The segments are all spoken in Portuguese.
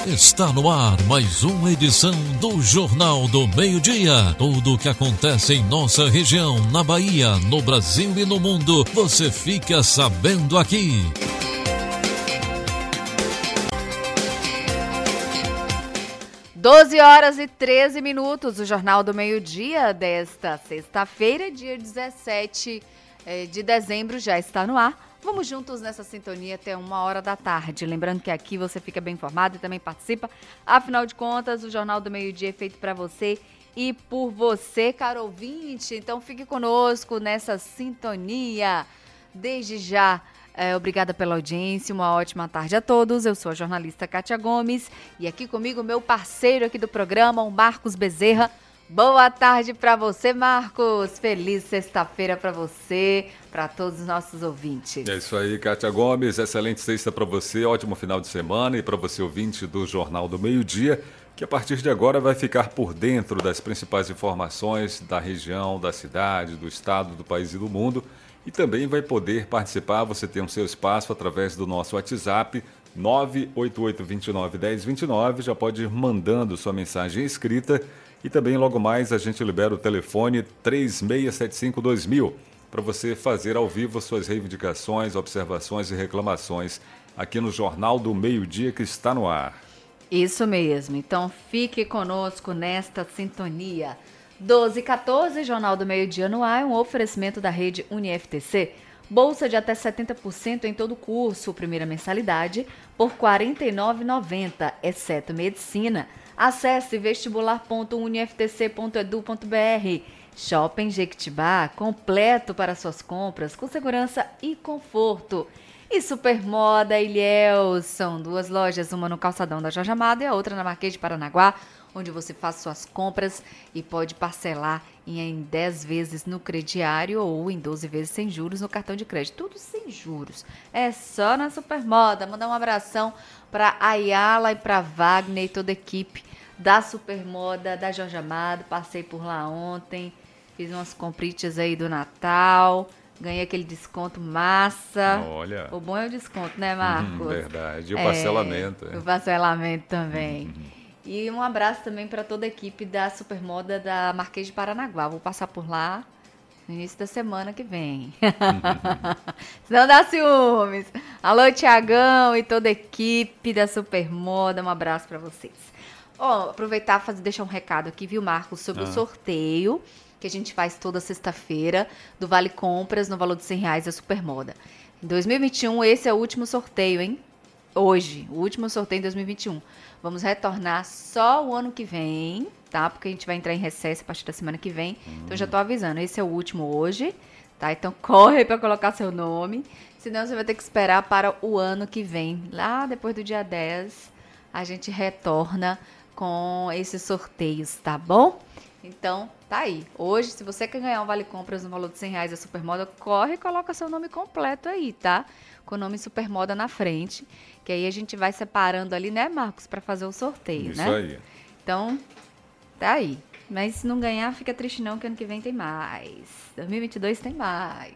Está no ar mais uma edição do Jornal do Meio-Dia. Tudo o que acontece em nossa região, na Bahia, no Brasil e no mundo, você fica sabendo aqui. Doze horas e 13 minutos, o Jornal do Meio-Dia desta sexta-feira, dia 17 de dezembro, já está no ar. Vamos juntos nessa sintonia até 13h. Lembrando que aqui você fica bem informado e também participa. Afinal de contas, o Jornal do Meio-Dia é feito para você e por você, caro ouvinte. Então fique conosco nessa sintonia. Desde já, obrigada pela audiência, uma ótima tarde a todos. Eu sou a jornalista Kátia Gomes e aqui comigo meu parceiro aqui do programa, o Marcos Bezerra. Boa tarde para você, Marcos. Feliz sexta-feira para você, para todos os nossos ouvintes. É isso aí, Kátia Gomes. Excelente sexta para você, ótimo final de semana e para você, ouvinte do Jornal do Meio-Dia, que a partir de agora vai ficar por dentro das principais informações da região, da cidade, do estado, do país e do mundo. E também vai poder participar, você tem o seu espaço através do nosso WhatsApp 988291029. Já pode ir mandando sua mensagem escrita. E também, logo mais, a gente libera o telefone 3675-2000 para você fazer ao vivo suas reivindicações, observações e reclamações aqui no Jornal do Meio-Dia que está no ar. Isso mesmo. Então, fique conosco nesta sintonia. 12h14, Jornal do Meio-Dia no ar, um oferecimento da rede UniFTC. Bolsa de até 70% em todo o curso, primeira mensalidade, por R$ 49,90, exceto medicina. Acesse vestibular.uniftc.edu.br. Shopping Jequitibá, completo para suas compras, com segurança e conforto. E Supermoda Ilhéus, são duas lojas, uma no Calçadão da Jorge Amado e a outra na Marquês de Paranaguá, onde você faz suas compras e pode parcelar em 10 vezes no crediário ou em 12 vezes sem juros no cartão de crédito. Tudo sem juros. É só na Supermoda. Mandar um abração para Ayala e para Wagner e toda a equipe da Supermoda, da Jorge Amado. Passei por lá ontem, fiz umas compritas aí do Natal, ganhei aquele desconto massa. Olha. O bom é o desconto, né, Marcos? Verdade. E o parcelamento. O parcelamento também. E um abraço também para toda a equipe da Supermoda da Marquês de Paranaguá. Vou passar por lá no início da semana que vem. Senão dá ciúmes. Alô, Tiagão e toda a equipe da Supermoda. Um abraço para vocês. Aproveitar e deixar um recado aqui, viu, Marcos, sobre o sorteio que a gente faz toda sexta-feira do Vale Compras no valor de R$100 da Supermoda. Em 2021, esse é o último sorteio, hein? Hoje, o último sorteio em 2021. Vamos retornar só o ano que vem, tá? Porque a gente vai entrar em recesso a partir da semana que vem. Então, já tô avisando, esse é o último hoje, tá? Então, corre para colocar seu nome. Senão, você vai ter que esperar para o ano que vem. Lá depois do dia 10, a gente retorna com esses sorteios, tá bom? Então, tá aí. Hoje, se você quer ganhar um Vale Compras no valor de R$100 da Supermoda, corre e coloca seu nome completo aí, tá? Com o nome Supermoda na frente, que aí a gente vai separando ali, né, Marcos, para fazer o sorteio, né? Isso aí. Então, tá aí. Mas se não ganhar, fica triste não, que ano que vem tem mais. 2022 tem mais.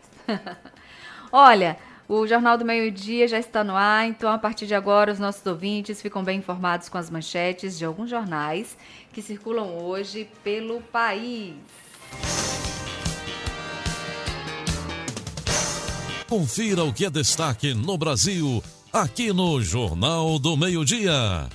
Olha, o Jornal do Meio-Dia já está no ar, então a partir de agora os nossos ouvintes ficam bem informados com as manchetes de alguns jornais que circulam hoje pelo país. Confira o que é destaque no Brasil, aqui no Jornal do Meio-Dia.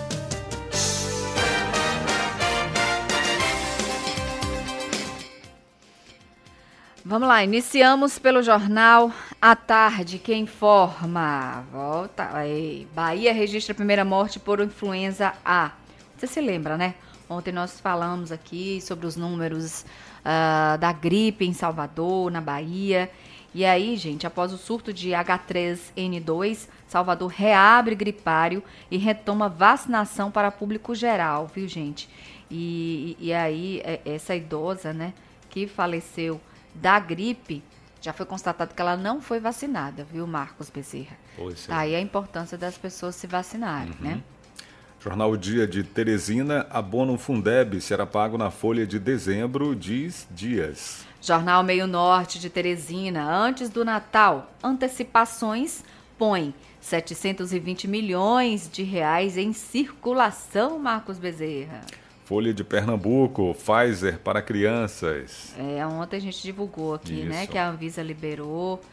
Vamos lá, iniciamos pelo Jornal à Tarde, que informa. Volta aí. Bahia registra a primeira morte por influenza A. Você se lembra, né? Ontem nós falamos aqui sobre os números da gripe em Salvador, na Bahia. E aí, gente, após o surto de H3N2, Salvador reabre gripário e retoma vacinação para público geral, viu, gente? E aí, essa idosa, né, que faleceu da gripe, já foi constatado que ela não foi vacinada, viu, Marcos Bezerra? Pois é. Tá aí a importância das pessoas se vacinarem, né? Jornal Dia de Teresina, abono Fundeb será pago na folha de dezembro, diz Dias. Jornal Meio Norte de Teresina, antes do Natal, antecipações põe 720 milhões de reais em circulação, Marcos Bezerra. Folha de Pernambuco, Pfizer para crianças. Ontem a gente divulgou aqui, né, que a Anvisa liberou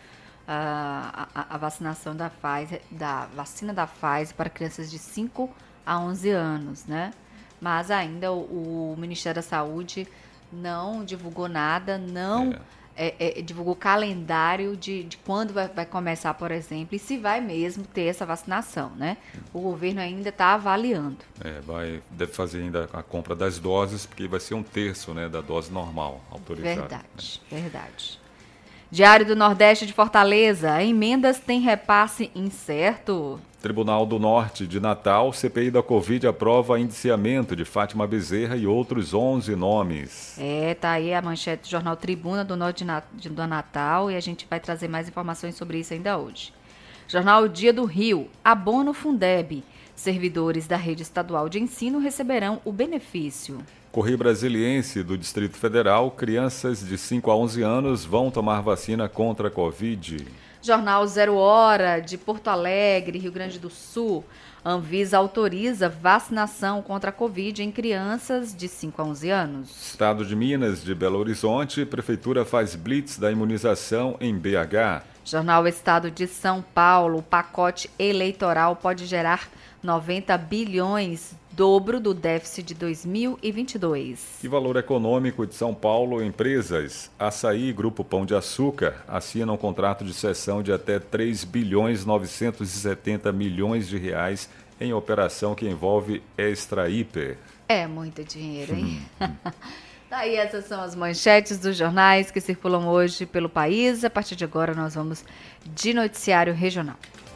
a vacinação da vacina da Pfizer para crianças de 5 a 11 anos, né? Mas ainda o Ministério da Saúde não divulgou nada, divulgou calendário de quando vai começar, por exemplo, e se vai mesmo ter essa vacinação, né? O governo ainda está avaliando. Deve fazer ainda a compra das doses, porque vai ser 1/3, né, da dose normal autorizada. Verdade. Diário do Nordeste de Fortaleza, emendas têm repasse incerto. Tribunal do Norte de Natal, CPI da Covid aprova indiciamento de Fátima Bezerra e outros 11 nomes. Tá aí a manchete do jornal Tribuna do Norte do Natal e a gente vai trazer mais informações sobre isso ainda hoje. Jornal Dia do Rio, abono Fundeb. Servidores da rede estadual de ensino receberão o benefício. Correio Brasiliense do Distrito Federal, crianças de 5 a 11 anos vão tomar vacina contra a Covid. Jornal 0 Hora de Porto Alegre, Rio Grande do Sul. Anvisa autoriza vacinação contra a Covid em crianças de 5 a 11 anos. Estado de Minas, de Belo Horizonte, Prefeitura faz blitz da imunização em BH. Jornal Estado de São Paulo, o pacote eleitoral pode gerar 90 bilhões, dobro do déficit de 2022. E valor econômico de São Paulo, empresas, Açaí e Grupo Pão de Açúcar assinam um contrato de cessão de até 3 bilhões 970 milhões de reais em operação que envolve Extra Hiper. É muito dinheiro, hein? Daí essas são as manchetes dos jornais que circulam hoje pelo país. A partir de agora nós vamos de noticiário regional.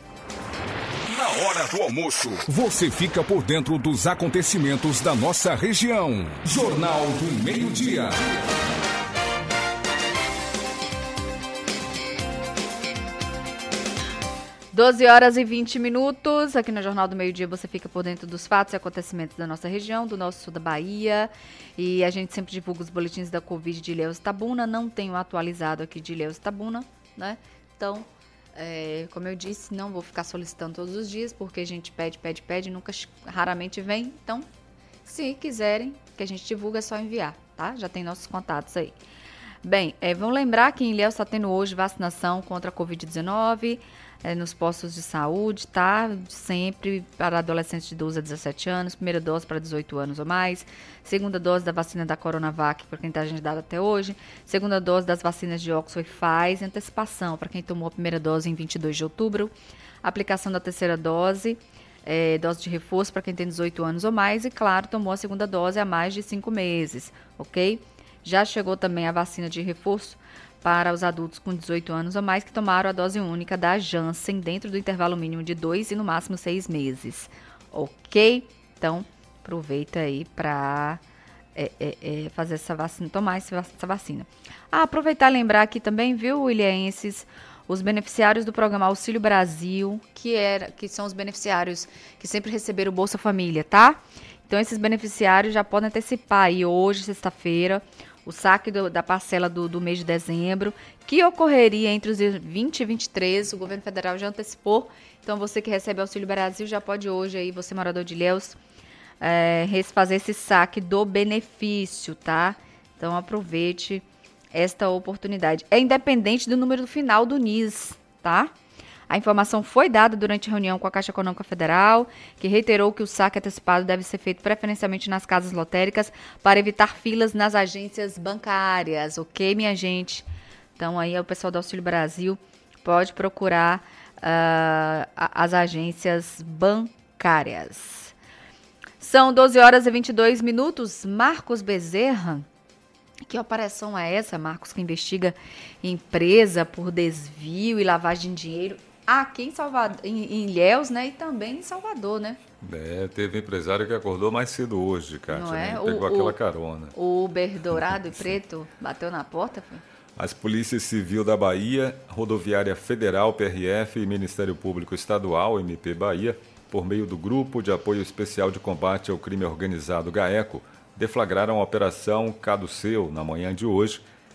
Na hora do almoço, você fica por dentro dos acontecimentos da nossa região. Jornal do Meio-Dia. 12h20. Aqui no Jornal do Meio-Dia você fica por dentro dos fatos e acontecimentos da nossa região, do nosso sul da Bahia. E a gente sempre divulga os boletins da Covid de Ilhéus Itabuna. Não tenho atualizado aqui de Ilhéus Itabuna, né? Então, como eu disse, não vou ficar solicitando todos os dias, porque a gente pede, nunca, raramente vem. Então, se quiserem que a gente divulgue, é só enviar, tá? Já tem nossos contatos aí. Bem, vamos lembrar que em Ilhéus está tendo hoje vacinação contra a Covid-19 nos postos de saúde, tá? Sempre para adolescentes de 12 a 17 anos, primeira dose para 18 anos ou mais, segunda dose da vacina da Coronavac para quem está agendado até hoje, segunda dose das vacinas de Oxford e Pfizer, antecipação para quem tomou a primeira dose em 22 de outubro, aplicação da terceira dose, dose de reforço para quem tem 18 anos ou mais e, claro, tomou a segunda dose há mais de 5 meses, ok? Já chegou também a vacina de reforço para os adultos com 18 anos ou mais que tomaram a dose única da Janssen dentro do intervalo mínimo de 2 e no máximo 6 meses, ok? Então, aproveita aí para fazer essa vacina, tomar essa vacina. Aproveitar e lembrar aqui também, viu, ilhéenses, os beneficiários do programa Auxílio Brasil, que são os beneficiários que sempre receberam o Bolsa Família, tá? Então, esses beneficiários já podem antecipar aí hoje, sexta-feira, o saque da parcela do mês de dezembro, que ocorreria entre os dias 20 e 23, o governo federal já antecipou. Então, você que recebe Auxílio Brasil já pode hoje, aí, você morador de Ilhéus, fazer esse saque do benefício, tá? Então, aproveite esta oportunidade. É independente do número final do NIS, tá? A informação foi dada durante a reunião com a Caixa Econômica Federal, que reiterou que o saque antecipado deve ser feito preferencialmente nas casas lotéricas para evitar filas nas agências bancárias, ok, minha gente? Então, aí o pessoal do Auxílio Brasil pode procurar as agências bancárias. São 12h22. Marcos Bezerra. Que operação é essa, Marcos, que investiga empresa por desvio e lavagem de dinheiro aqui em Salvador, em Ilhéus, né? E também em Salvador, né? Teve empresário que acordou mais cedo hoje, Kátia, não é? Né? Pegou aquela carona. O Uber dourado e preto bateu na porta, foi? As Polícias Civil da Bahia, Rodoviária Federal, PRF e Ministério Público Estadual, MP Bahia, por meio do Grupo de Apoio Especial de Combate ao Crime Organizado, GAECO, deflagraram a Operação Caduceu na manhã de hoje,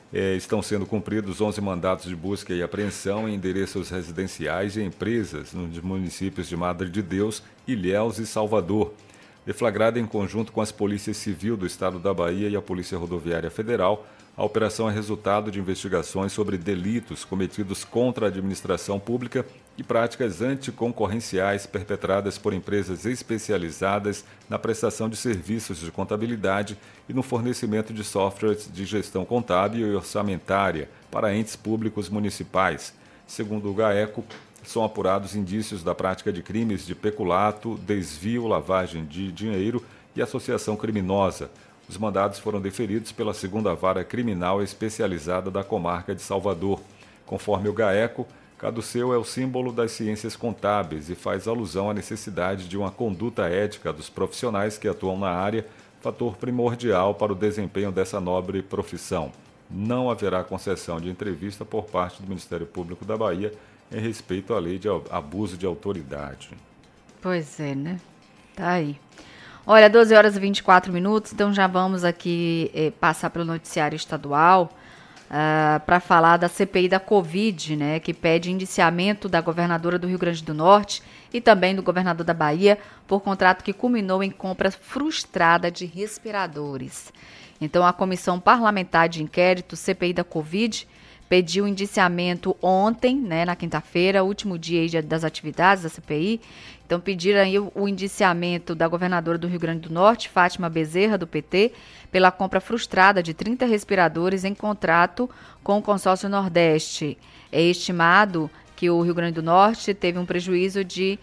Estão sendo cumpridos 11 mandados de busca e apreensão em endereços residenciais e empresas nos municípios de Madre de Deus, Ilhéus e Salvador. Deflagrada em conjunto com as polícias civil do estado da Bahia e a Polícia Rodoviária Federal, a operação é resultado de investigações sobre delitos cometidos contra a administração pública e práticas anticoncorrenciais perpetradas por empresas especializadas na prestação de serviços de contabilidade e no fornecimento de softwares de gestão contábil e orçamentária para entes públicos municipais. Segundo o GAECO, são apurados indícios da prática de crimes de peculato, desvio, lavagem de dinheiro e associação criminosa. Os mandados foram deferidos pela 2ª Vara Criminal Especializada da Comarca de Salvador. Conforme o GAECO, caduceu é o símbolo das ciências contábeis e faz alusão à necessidade de uma conduta ética dos profissionais que atuam na área, fator primordial para o desempenho dessa nobre profissão. Não haverá concessão de entrevista por parte do Ministério Público da Bahia em respeito à lei de abuso de autoridade. Pois é, né? Tá aí. Olha, 12 horas e 24 minutos, então já vamos aqui passar pelo noticiário estadual para falar da CPI da Covid, né, que pede indiciamento da governadora do Rio Grande do Norte e também do governador da Bahia por contrato que culminou em compra frustrada de respiradores. Então, a Comissão Parlamentar de Inquérito, CPI da Covid, pediu indiciamento ontem, né, na quinta-feira, último dia aí das atividades da CPI. Então, pediram aí o indiciamento da governadora do Rio Grande do Norte, Fátima Bezerra, do PT, pela compra frustrada de 30 respiradores em contrato com o Consórcio Nordeste. É estimado que o Rio Grande do Norte teve um prejuízo de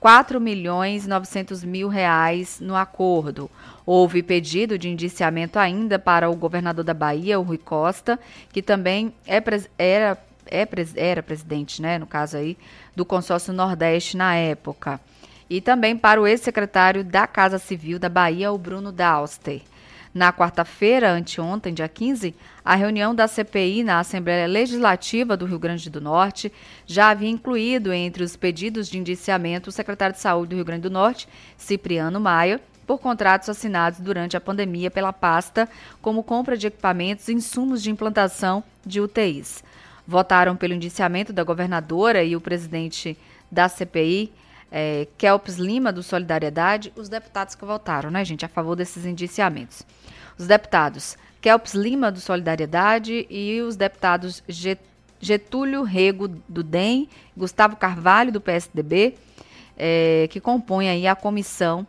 R$4.900.000 no acordo. Houve pedido de indiciamento ainda para o governador da Bahia, o Rui Costa, que também era presidente, né, no caso aí, do Consórcio Nordeste na época. E também para o ex-secretário da Casa Civil da Bahia, o Bruno Dauster. Na quarta-feira, anteontem, dia 15, a reunião da CPI na Assembleia Legislativa do Rio Grande do Norte já havia incluído entre os pedidos de indiciamento o secretário de Saúde do Rio Grande do Norte, Cipriano Maia, por contratos assinados durante a pandemia pela pasta, como compra de equipamentos e insumos de implantação de UTIs. Votaram pelo indiciamento da governadora e o presidente da CPI, Kelps Lima, do Solidariedade, os deputados que votaram, né, gente, a favor desses indiciamentos. Os deputados Kelps Lima, do Solidariedade, e os deputados Getúlio Rego, do DEM, Gustavo Carvalho, do PSDB, que compõem aí a comissão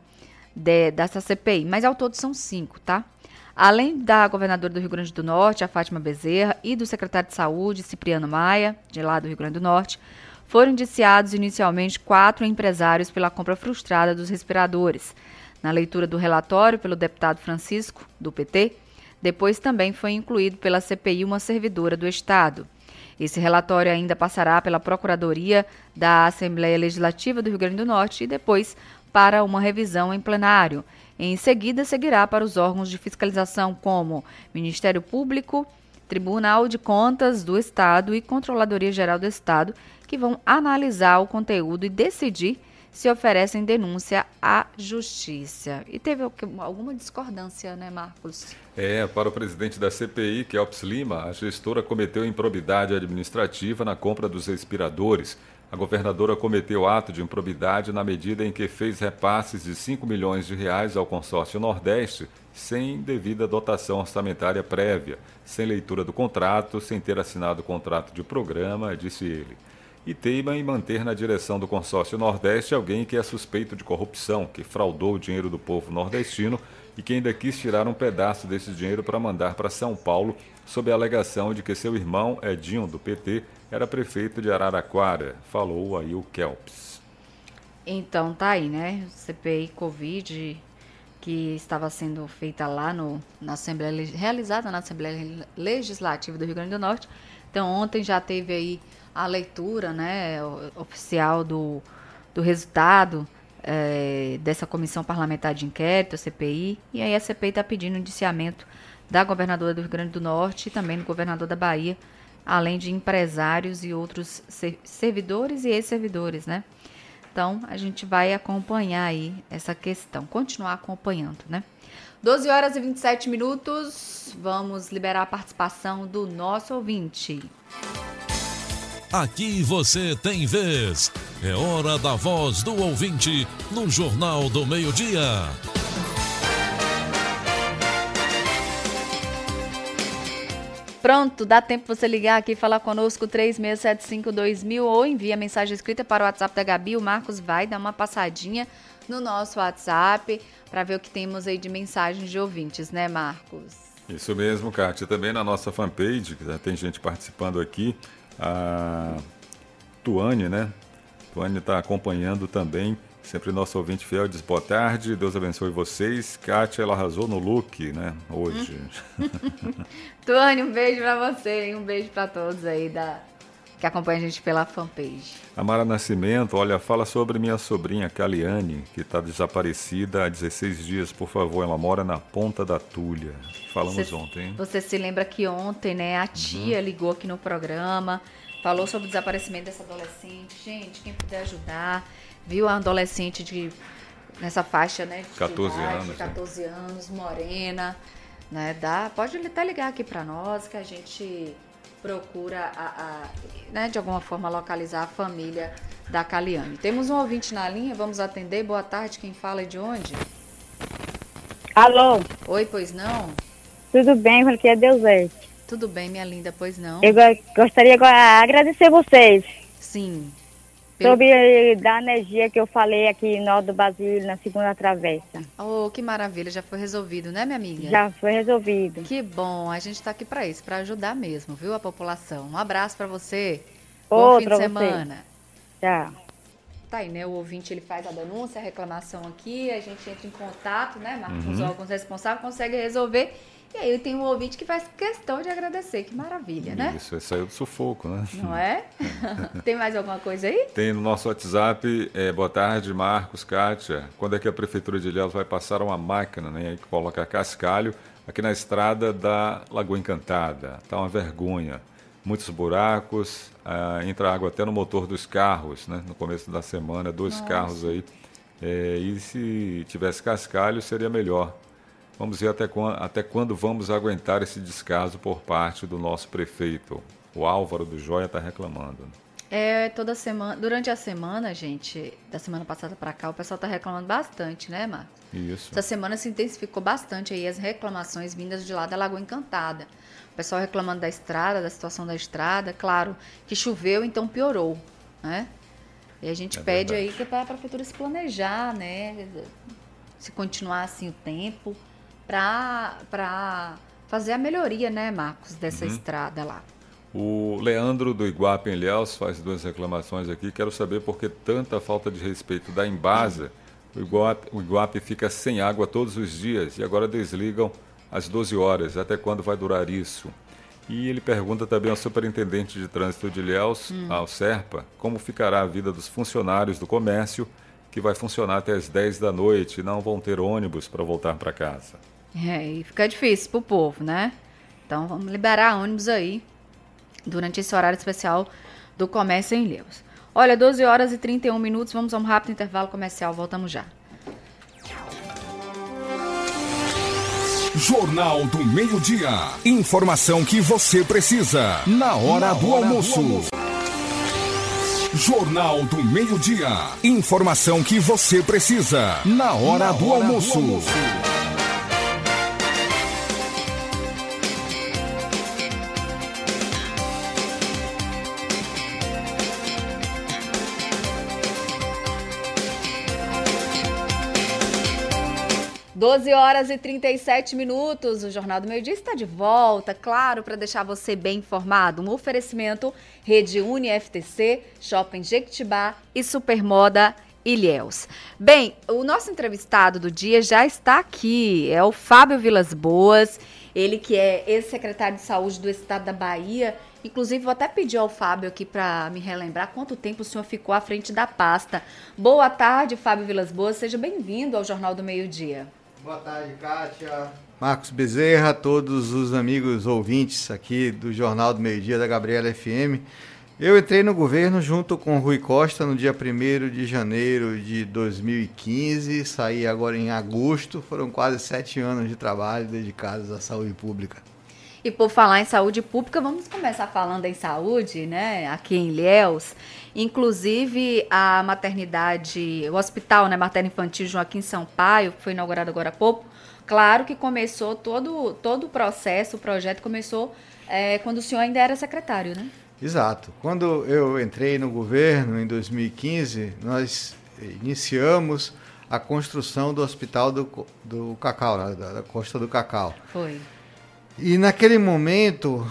dessa CPI. Mas ao todo são 5, tá? Além da governadora do Rio Grande do Norte, a Fátima Bezerra, e do secretário de Saúde, Cipriano Maia, de lá do Rio Grande do Norte, foram indiciados inicialmente 4 empresários pela compra frustrada dos respiradores. Na leitura do relatório pelo deputado Francisco, do PT, depois também foi incluído pela CPI uma servidora do Estado. Esse relatório ainda passará pela Procuradoria da Assembleia Legislativa do Rio Grande do Norte e depois para uma revisão em plenário. Em seguida, seguirá para os órgãos de fiscalização como Ministério Público, Tribunal de Contas do Estado e Controladoria Geral do Estado, que vão analisar o conteúdo e decidir se oferecem denúncia à Justiça. E teve alguma discordância, né, Marcos? Para o presidente da CPI, Kelps Lima, a gestora cometeu improbidade administrativa na compra dos respiradores. A governadora cometeu ato de improbidade na medida em que fez repasses de R$5 milhões ao Consórcio Nordeste sem devida dotação orçamentária prévia, sem leitura do contrato, sem ter assinado o contrato de programa, disse ele. E teima em manter na direção do Consórcio Nordeste alguém que é suspeito de corrupção, que fraudou o dinheiro do povo nordestino e que ainda quis tirar um pedaço desse dinheiro para mandar para São Paulo, sob a alegação de que seu irmão, Edinho, do PT, era prefeito de Araraquara, falou aí o Kelps. Então tá aí, né? CPI Covid, que estava sendo feita lá na Assembleia, realizada na Assembleia Legislativa do Rio Grande do Norte. Então ontem já teve aí a leitura, né, oficial do resultado dessa Comissão Parlamentar de Inquérito, a CPI, e aí a CPI está pedindo indiciamento da governadora do Rio Grande do Norte e também do governador da Bahia, além de empresários e outros servidores e ex-servidores, né, Então, a gente vai acompanhar aí essa questão, continuar acompanhando, né? 12 horas e 27 minutos, vamos liberar a participação do nosso ouvinte. Aqui você tem vez. É hora da voz do ouvinte no Jornal do Meio-Dia. Pronto, dá tempo você ligar aqui e falar conosco 3675-2000 ou envia mensagem escrita para o WhatsApp da Gabi. O Marcos vai dar uma passadinha no nosso WhatsApp para ver o que temos aí de mensagens de ouvintes, né, Marcos? Isso mesmo, Kátia. Também na nossa fanpage, que já tem gente participando aqui, a Tuane, né? Tuane está acompanhando também. Sempre nosso ouvinte fiel diz boa tarde, Deus abençoe vocês. Kátia, ela arrasou no look, né? Hoje. Tuane, um beijo pra você e um beijo pra todos aí que acompanham a gente pela fanpage. A Mara Nascimento, olha, fala sobre minha sobrinha Caliane, que está desaparecida há 16 dias, por favor. Ela mora na Ponta da Tulha. Falamos ontem, hein? Você se lembra que ontem, né, a tia ligou aqui no programa, falou sobre o desaparecimento dessa adolescente. Gente, quem puder ajudar... Viu a adolescente nessa faixa, né? De 14 idade, anos. 14 anos, morena, né? Pode até ligar aqui para nós que a gente procura, né, de alguma forma, localizar a família da Caliane. Temos um ouvinte na linha, vamos atender. Boa tarde, quem fala é de onde? Alô? Oi, pois não? Tudo bem, aqui é Deusete. Tudo bem, minha linda, pois não? Eu gostaria de agradecer vocês. Sim. Sobre da energia que eu falei aqui no Alto do Basílio, na segunda travessa. Oh, que maravilha, já foi resolvido, né, minha amiga? Já foi resolvido. Que bom, a gente está aqui para isso, para ajudar mesmo, viu, a população. Um abraço para você, bom fim de semana. Tchau. Tá aí, né, o ouvinte, ele faz a denúncia, a reclamação aqui, a gente entra em contato, né, Marcos, os órgãos responsáveis, consegue resolver. E aí tem um ouvinte que faz questão de agradecer, que maravilha, né? Isso, saiu do sufoco, né? Não é? Tem mais alguma coisa aí? Tem no nosso WhatsApp, boa tarde, Marcos, Kátia. Quando é que a Prefeitura de Ilhéus vai passar uma máquina, né, que coloca cascalho aqui na estrada da Lagoa Encantada? Tá uma vergonha. Muitos buracos, entra água até no motor dos carros, né? No começo da semana, 2 carros aí. E se tivesse cascalho, seria melhor. Vamos ver até quando vamos aguentar esse descaso por parte do nosso prefeito. O Álvaro do Joia está reclamando. Toda semana, durante a semana, gente, da semana passada para cá, o pessoal está reclamando bastante, né, Marcos? Isso. Essa semana se intensificou bastante aí as reclamações vindas de lá da Lagoa Encantada. O pessoal reclamando da estrada, da situação da estrada. Claro que choveu, então piorou, né? E a gente pede aí que para a prefeitura se planejar, né? Se continuar assim o tempo, para fazer a melhoria, né, Marcos, dessa estrada lá. O Leandro do Iguape em Ilhéus faz 2 reclamações aqui. Quero saber por que tanta falta de respeito da Embasa. O Iguape fica sem água todos os dias e agora desligam às 12 horas. Até quando vai durar isso? E ele pergunta também ao superintendente de trânsito de Ilhéus, ao Serpa, como ficará a vida dos funcionários do comércio que vai funcionar até as 10 da noite e não vão ter ônibus para voltar para casa. E fica difícil pro povo, né? Então vamos liberar ônibus aí durante esse horário especial do comércio em Ilhéus. Olha, 12 horas e 31 minutos, vamos a um rápido intervalo comercial, voltamos já. Jornal do Meio-Dia. Informação que você precisa na hora do almoço. Jornal do Meio-Dia. Informação que você precisa na hora do almoço. 12 horas e 37 minutos, o Jornal do Meio-Dia está de volta, claro, para deixar você bem informado. Um oferecimento Rede Uni FTC, Shopping Jequitibá e Supermoda Ilhéus. Bem, o nosso entrevistado do dia já está aqui, é o Fábio Vilas Boas, ele que é ex-secretário de Saúde do Estado da Bahia. Inclusive, vou até pedir ao Fábio aqui para me relembrar quanto tempo o senhor ficou à frente da pasta. Boa tarde, Fábio Vilas Boas, seja bem-vindo ao Jornal do Meio-Dia. Boa tarde, Kátia, Marcos Bezerra, todos os amigos ouvintes aqui do Jornal do Meio-Dia da Gabriela FM. Eu entrei no governo junto com o Rui Costa no dia 1º de janeiro de 2015, saí agora em agosto, foram quase 7 anos de trabalho dedicados à saúde pública. E por falar em saúde pública, vamos começar falando em saúde, né, aqui em Ilhéus. Inclusive a maternidade, o hospital, né, materno-infantil Joaquim Sampaio, que foi inaugurado agora há pouco, claro que começou todo o processo, o projeto começou quando o senhor ainda era secretário, né? Exato. Quando eu entrei no governo, em 2015, nós iniciamos a construção do Hospital do Cacau, da Costa do Cacau. Foi. E naquele momento,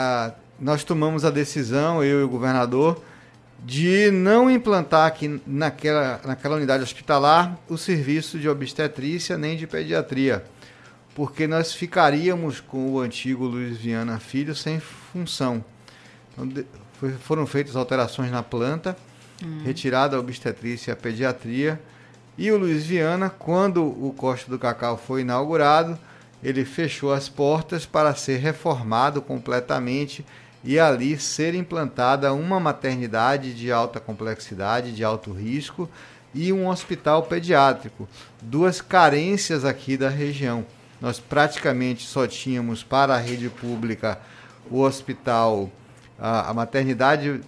nós tomamos a decisão, eu e o governador, de não implantar aqui naquela unidade hospitalar o serviço de obstetrícia nem de pediatria, porque nós ficaríamos com o antigo Luiz Viana Filho sem função. Então, foram feitas alterações na planta, retirada a obstetrícia e a pediatria, e o Luiz Viana, quando o Costa do Cacau foi inaugurado, ele fechou as portas para ser reformado completamente e ali ser implantada uma maternidade de alta complexidade, de alto risco, e um hospital pediátrico. 2 carências aqui da região. Nós praticamente só tínhamos para a rede pública o hospital, a maternidade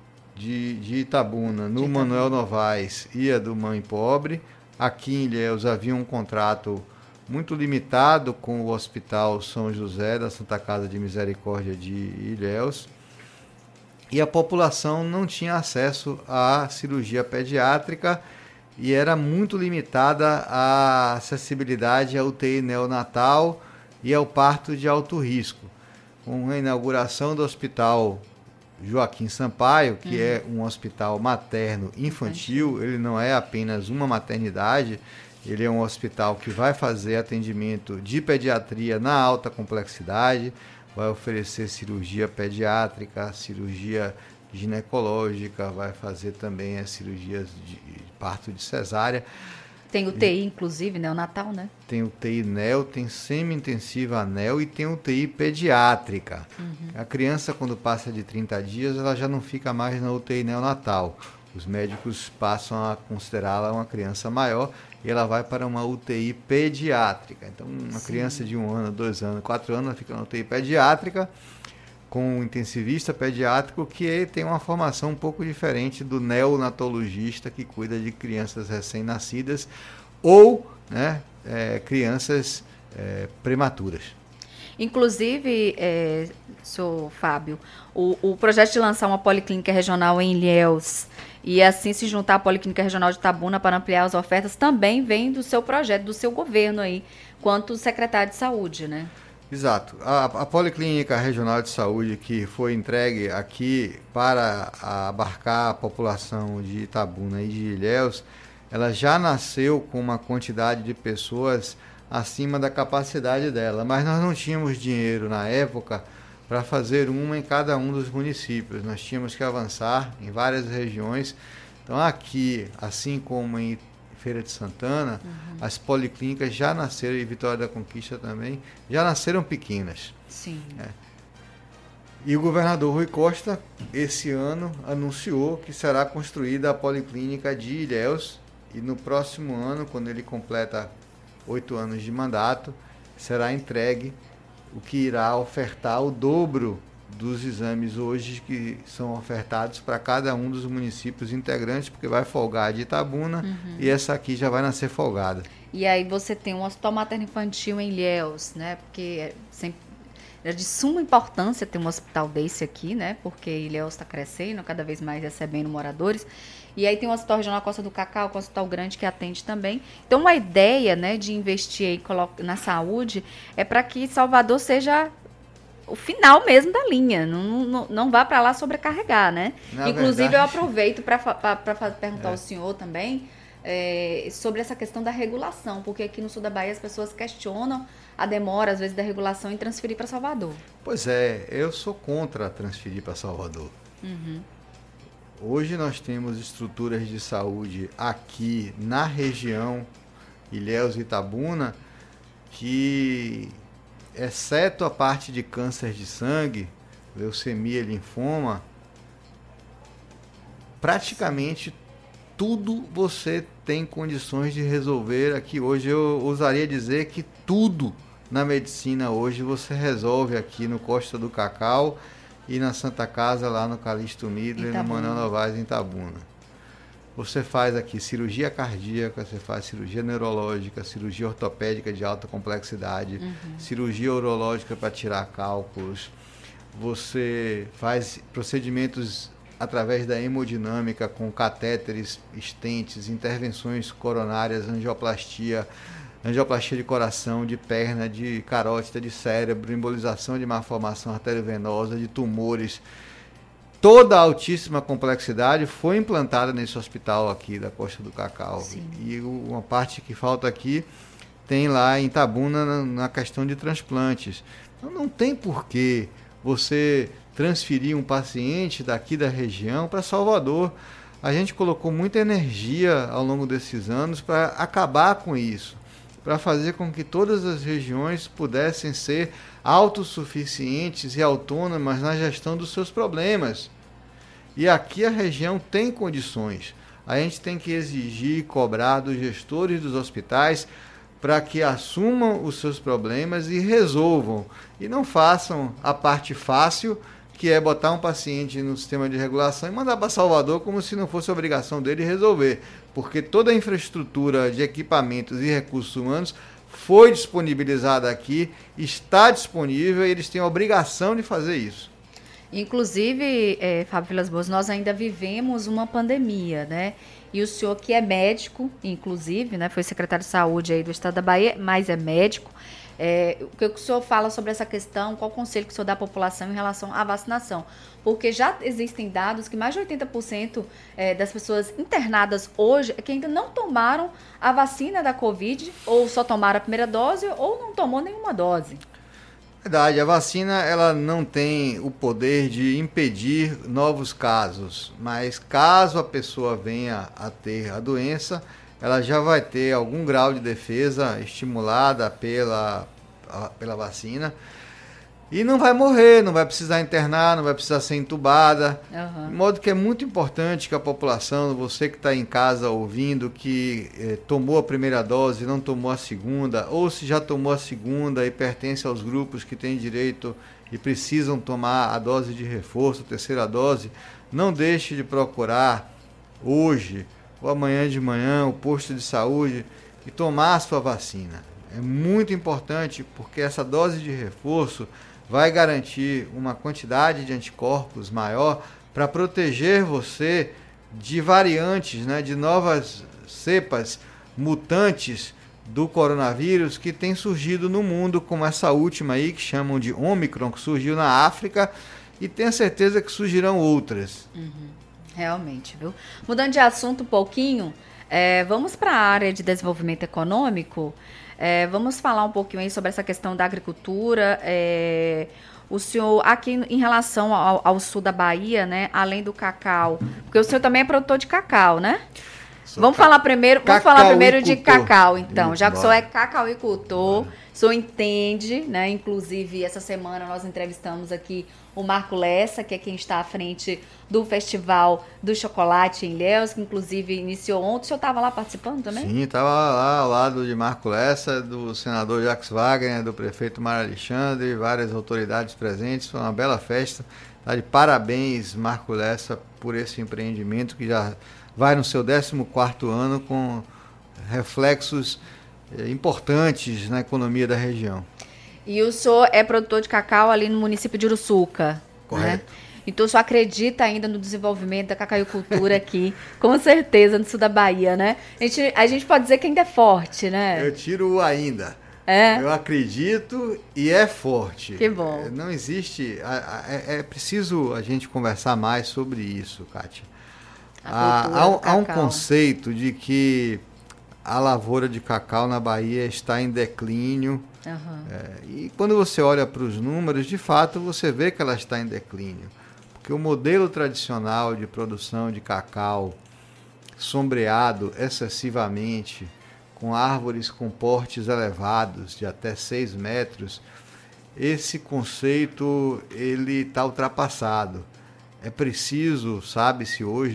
de Itabuna, no Manuel Novaes, e a do Mãe Pobre. Aqui em Ilhéus havia um contrato muito limitado com o Hospital São José, da Santa Casa de Misericórdia de Ilhéus, e a população não tinha acesso à cirurgia pediátrica e era muito limitada a acessibilidade à UTI neonatal e ao parto de alto risco. Com a inauguração do Hospital Joaquim Sampaio, que é um hospital materno-infantil, ele não é apenas uma maternidade, ele é um hospital que vai fazer atendimento de pediatria na alta complexidade, vai oferecer cirurgia pediátrica, cirurgia ginecológica, vai fazer também as cirurgias de parto de cesárea. Tem UTI, inclusive, neonatal, né? Tem UTI neo, tem semi-intensiva neo e tem UTI pediátrica. A criança, quando passa de 30 dias, ela já não fica mais na UTI neonatal. Os médicos passam a considerá-la uma criança maior e ela vai para uma UTI pediátrica. Então, uma criança de 1 ano, 2 anos, 4 anos, ela fica na UTI pediátrica, com um intensivista pediátrico que tem uma formação um pouco diferente do neonatologista que cuida de crianças recém-nascidas ou, né, crianças prematuras. Inclusive, senhor Fábio, o projeto de lançar uma policlínica regional em Ilhéus e assim se juntar à Policlínica Regional de Itabuna para ampliar as ofertas também vem do seu projeto, do seu governo aí, quanto secretário de saúde, né? Exato. A Policlínica Regional de Saúde que foi entregue aqui para abarcar a população de Itabuna e de Ilhéus, ela já nasceu com uma quantidade de pessoas acima da capacidade dela, mas nós não tínhamos dinheiro na época para fazer uma em cada um dos municípios. Nós tínhamos que avançar em várias regiões. Então aqui, assim como em Feira de Santana, as policlínicas já nasceram, e Vitória da Conquista também, já nasceram pequenas. Sim. E o governador Rui Costa, esse ano, anunciou que será construída a Policlínica de Ilhéus, e no próximo ano, quando ele completa 8 anos de mandato, será entregue o que irá ofertar o dobro dos exames hoje que são ofertados para cada um dos municípios integrantes, porque vai folgar de Itabuna e essa aqui já vai nascer folgada. E aí você tem um hospital materno-infantil em Ilhéus, né? Porque é de suma importância ter um hospital desse aqui, né? Porque Ilhéus está crescendo, cada vez mais recebendo moradores. E aí tem o Hospital Regional Costa do Cacau, que é um hospital grande que atende também. Então, a ideia, né, de investir aí na saúde é para que Salvador seja o final mesmo da linha, não vá para lá sobrecarregar, né? Inclusive, verdade, eu aproveito para perguntar ao senhor também sobre essa questão da regulação, porque aqui no sul da Bahia as pessoas questionam a demora, às vezes, da regulação em transferir para Salvador. Pois é, eu sou contra transferir para Salvador. Hoje nós temos estruturas de saúde aqui na região Ilhéus e Itabuna que, exceto a parte de câncer de sangue, leucemia e linfoma, praticamente tudo você tem condições de resolver aqui hoje. Eu ousaria dizer que tudo na medicina hoje você resolve aqui no Costa do Cacau e na Santa Casa lá no Calixto Midler e no Manuel Novaes em Itabuna. Você faz aqui cirurgia cardíaca, você faz cirurgia neurológica, cirurgia ortopédica de alta complexidade, cirurgia urológica para tirar cálculos, você faz procedimentos através da hemodinâmica com catéteres, estentes, intervenções coronárias, angioplastia de coração, de perna, de carótida, de cérebro, embolização de malformação arteriovenosa, de tumores. Toda a altíssima complexidade foi implantada nesse hospital aqui da Costa do Cacau. Sim. E uma parte que falta aqui tem lá em Itabuna na questão de transplantes. Então não tem porquê você transferir um paciente daqui da região para Salvador. A gente colocou muita energia ao longo desses anos para acabar com isso, para fazer com que todas as regiões pudessem ser autossuficientes e autônomas na gestão dos seus problemas. E aqui a região tem condições. A gente tem que exigir e cobrar dos gestores dos hospitais para que assumam os seus problemas e resolvam. E não façam a parte fácil, que é botar um paciente no sistema de regulação e mandar para Salvador como se não fosse obrigação dele resolver. Porque toda a infraestrutura de equipamentos e recursos humanos foi disponibilizada aqui, está disponível e eles têm a obrigação de fazer isso. Inclusive, Fábio Vilas Boas, nós ainda vivemos uma pandemia, né? E o senhor que é médico, inclusive, né? Foi secretário de saúde aí do estado da Bahia, mas é médico. O que o senhor fala sobre essa questão? Qual o conselho que o senhor dá à população em relação à vacinação? Porque já existem dados que mais de 80% das pessoas internadas hoje é que ainda não tomaram a vacina da Covid, ou só tomaram a primeira dose, ou não tomou nenhuma dose. Verdade, a vacina ela não tem o poder de impedir novos casos, mas caso a pessoa venha a ter a doença, ela já vai ter algum grau de defesa estimulada pela vacina e não vai morrer, não vai precisar internar, não vai precisar ser entubada. De modo que é muito importante que a população, você que está em casa ouvindo, que tomou a primeira dose e não tomou a segunda, ou se já tomou a segunda e pertence aos grupos que têm direito e precisam tomar a dose de reforço, a terceira dose, não deixe de procurar hoje ou amanhã de manhã o posto de saúde e tomar a sua vacina. É muito importante porque essa dose de reforço vai garantir uma quantidade de anticorpos maior para proteger você de variantes, né, de novas cepas mutantes do coronavírus que tem surgido no mundo, como essa última aí que chamam de Ômicron, que surgiu na África, e tenho certeza que surgirão outras. Realmente, viu? Mudando de assunto um pouquinho, vamos para a área de desenvolvimento econômico. Vamos falar um pouquinho aí sobre essa questão da agricultura. O senhor, aqui em relação ao sul da Bahia, né, além do cacau, porque o senhor também é produtor de cacau, né? Vamos falar primeiro de cacau, então, já que o senhor é cacauicultor, o senhor entende, né? Inclusive, essa semana nós entrevistamos aqui o Marco Lessa, que é quem está à frente do Festival do Chocolate em Ilhéus, que inclusive iniciou ontem. O senhor estava lá participando também? Sim, estava lá ao lado de Marco Lessa, do senador Jacques Wagner, do prefeito Mário Alexandre, várias autoridades presentes. Foi uma bela festa. Tá de parabéns, Marco Lessa, por esse empreendimento que já vai no seu 14º ano com reflexos importantes na economia da região. E o senhor é produtor de cacau ali no município de Uruçuca. Correto. Né? Então o senhor acredita ainda no desenvolvimento da cacauicultura aqui, com certeza, no sul da Bahia, né? A gente pode dizer que ainda é forte, né? Eu tiro o ainda. Eu acredito e é forte. Que bom. Não existe... É preciso a gente conversar mais sobre isso, Kátia. Há um conceito de que a lavoura de cacau na Bahia está em declínio. E quando você olha para os números, de fato, você vê que ela está em declínio. Porque o modelo tradicional de produção de cacau sombreado excessivamente, com árvores com portes elevados de até 6 metros, esse conceito ele está ultrapassado. É preciso, sabe-se hoje,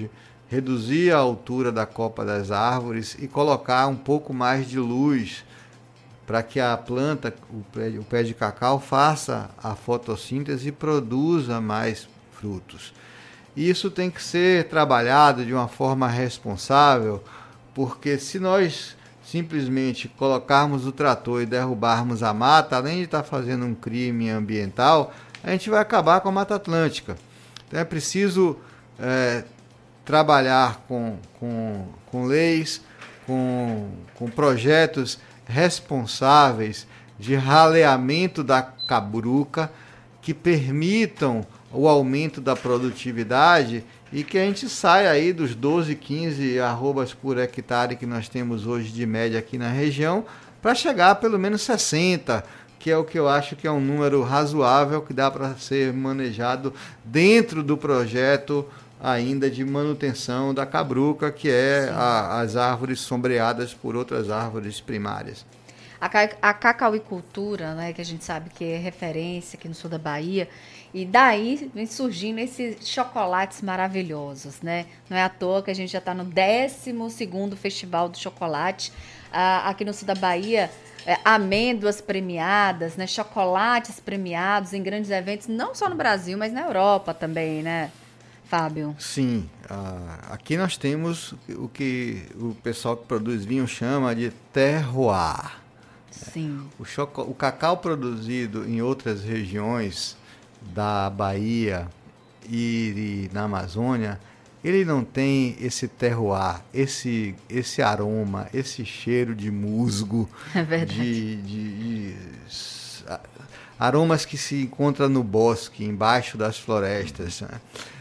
reduzir a altura da copa das árvores e colocar um pouco mais de luz para que a planta, o pé de cacau, faça a fotossíntese e produza mais frutos. E isso tem que ser trabalhado de uma forma responsável, porque se nós simplesmente colocarmos o trator e derrubarmos a mata, além de estar fazendo um crime ambiental, a gente vai acabar com a Mata Atlântica. Então é preciso trabalhar com leis, com projetos responsáveis de raleamento da cabruca que permitam o aumento da produtividade e que a gente saia aí dos 12, 15 arrobas por hectare que nós temos hoje de média aqui na região, para chegar a pelo menos 60, que é o que eu acho que é um número razoável que dá para ser manejado dentro do projeto ainda de manutenção da cabruca, que é as árvores sombreadas por outras árvores primárias. A cacauicultura, né, que a gente sabe que é referência aqui no sul da Bahia, e daí vem surgindo esses chocolates maravilhosos, né? Não é à toa que a gente já está no 12º Festival do Chocolate aqui no sul da Bahia. Amêndoas premiadas, né? Chocolates premiados em grandes eventos, não só no Brasil, mas na Europa também, né, Fábio? Sim, aqui nós temos o que o pessoal que produz vinho chama de terroir. Sim. O cacau produzido em outras regiões da Bahia e na Amazônia, ele não tem esse terroir, esse aroma, esse cheiro de musgo, é verdade. de aromas que se encontram no bosque, embaixo das florestas, né?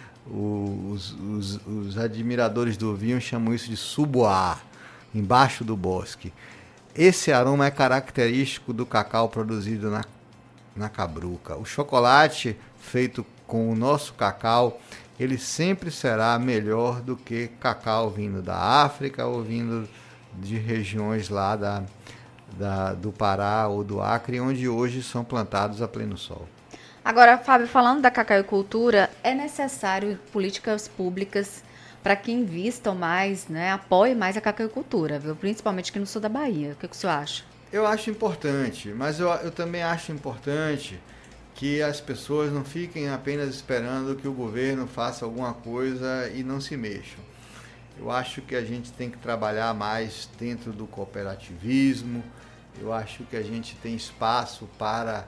Os admiradores do vinho chamam isso de suboar, embaixo do bosque. Esse aroma é característico do cacau produzido na cabruca. O chocolate feito com o nosso cacau, ele sempre será melhor do que cacau vindo da África ou vindo de regiões lá do Pará ou do Acre, onde hoje são plantados a pleno sol. Agora, Fábio, falando da cacauicultura, é necessário políticas públicas para que invistam mais, né, apoiem mais a cacauicultura, viu? Principalmente aqui no sul da Bahia. O que o senhor acha? Eu acho importante, mas eu também acho importante que as pessoas não fiquem apenas esperando que o governo faça alguma coisa e não se mexam. Eu acho que a gente tem que trabalhar mais dentro do cooperativismo, eu acho que a gente tem espaço para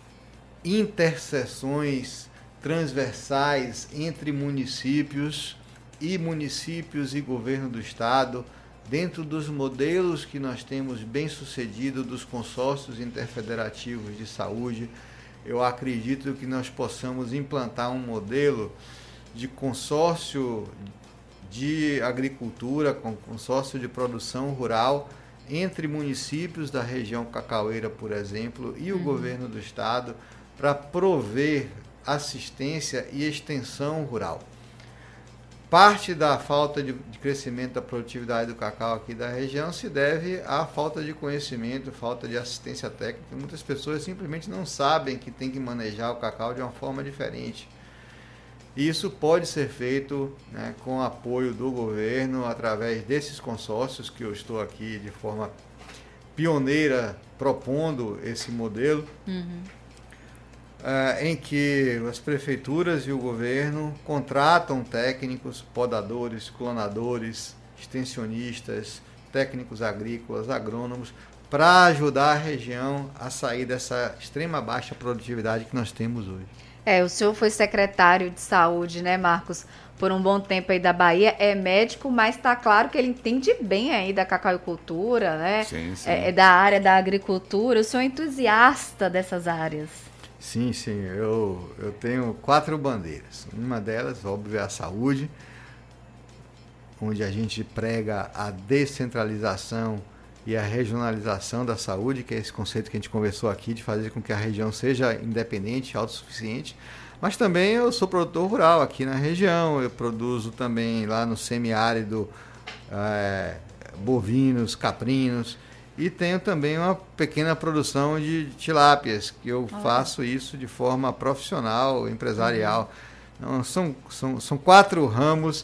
interseções transversais entre municípios e governo do estado, dentro dos modelos que nós temos bem sucedido dos consórcios interfederativos de saúde. Eu acredito que nós possamos implantar um modelo de consórcio de agricultura, com consórcio de produção rural entre municípios da região cacaueira, por exemplo, e o governo do estado, para prover assistência e extensão rural. Parte da falta de crescimento da produtividade do cacau aqui da região se deve à falta de conhecimento, falta de assistência técnica. Muitas pessoas simplesmente não sabem que tem que manejar o cacau de uma forma diferente. E isso pode ser feito, né, com o apoio do governo, através desses consórcios que eu estou aqui de forma pioneira propondo esse modelo. Em que as prefeituras e o governo contratam técnicos, podadores, clonadores, extensionistas, técnicos agrícolas, agrônomos, para ajudar a região a sair dessa extrema baixa produtividade que nós temos hoje. O senhor foi secretário de saúde, né, Marcos, por um bom tempo aí da Bahia, é médico, mas está claro que ele entende bem aí da cacauicultura, né? Sim, sim. É da área da agricultura, o senhor é entusiasta dessas áreas. Sim, eu tenho 4 bandeiras. Uma delas, óbvio, é a saúde, onde a gente prega a descentralização e a regionalização da saúde, que é esse conceito que a gente conversou aqui, de fazer com que a região seja independente, autossuficiente. Mas também eu sou produtor rural aqui na região, eu produzo também lá no semiárido bovinos, caprinos, e tenho também uma pequena produção de tilápias, que eu faço isso de forma profissional, empresarial. Então, são 4 ramos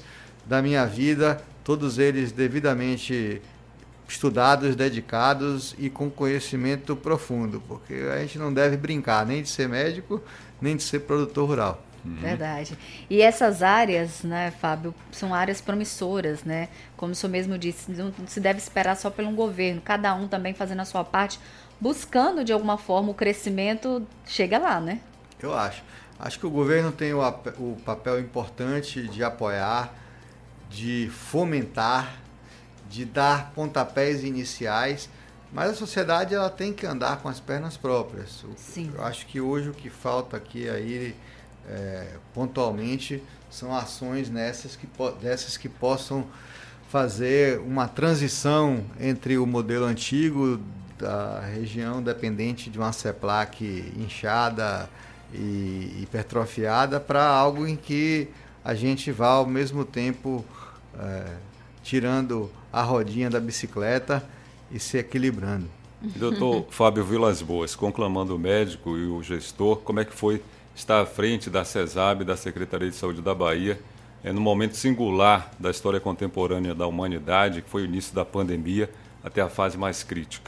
da minha vida, todos eles devidamente estudados, dedicados e com conhecimento profundo, porque a gente não deve brincar nem de ser médico, nem de ser produtor rural. Verdade. E essas áreas, né, Fábio, são áreas promissoras, né? Como o senhor mesmo disse, não se deve esperar só pelo governo, cada um também fazendo a sua parte, buscando de alguma forma o crescimento, chega lá, né? Eu acho. Acho que o governo tem o papel importante de apoiar, de fomentar, de dar pontapés iniciais, mas a sociedade ela tem que andar com as pernas próprias. Sim. Eu acho que hoje o que falta aqui aí pontualmente são ações dessas que possam fazer uma transição entre o modelo antigo da região dependente de uma CEPLAC inchada e hipertrofiada para algo em que a gente vá ao mesmo tempo tirando a rodinha da bicicleta e se equilibrando. Doutor Fábio Vilas Boas, conclamando o médico e o gestor, como é que foi estar à frente da CESAB, da Secretaria de Saúde da Bahia, no momento singular da história contemporânea da humanidade, que foi o início da pandemia, até a fase mais crítica?